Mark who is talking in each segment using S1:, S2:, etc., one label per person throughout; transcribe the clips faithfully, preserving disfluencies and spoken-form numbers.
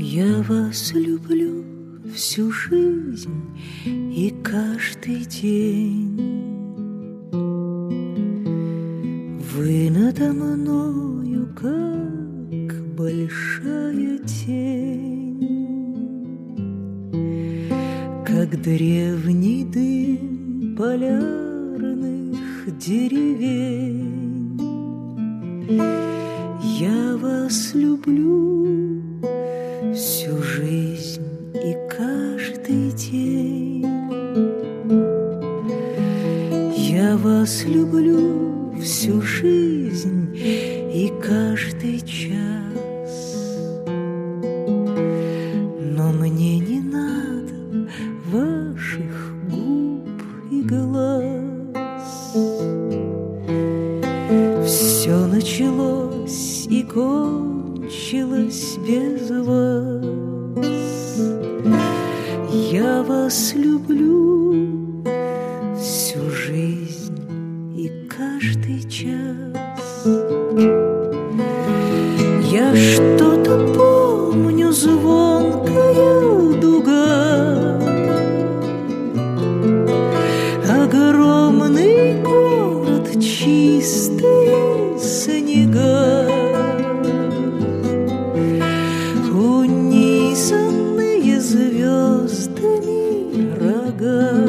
S1: Я вас люблю всю жизнь и каждый день. Вы надо мною, как большая тень, как древний дым полярных деревень. Я вас люблю всю жизнь и каждый день. Я вас люблю всю жизнь и каждый час. Но мне не надо ваших губ и глаз. Все началось и кончилось без вас. Я вас люблю всю жизнь и каждый час. Я что-то помню, звонкая дуга, огромный город, чистые снега, унизанные звездами рога.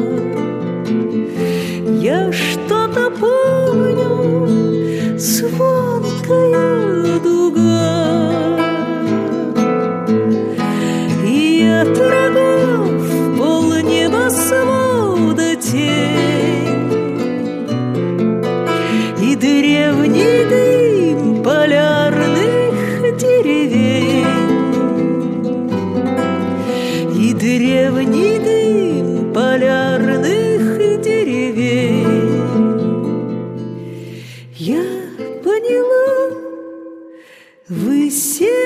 S1: Я что-то помню, звонкая дуга, и от рогов полнебосвода тень, и древний дым полярных деревень, и древний дым полярных деревень. Я поняла, вы все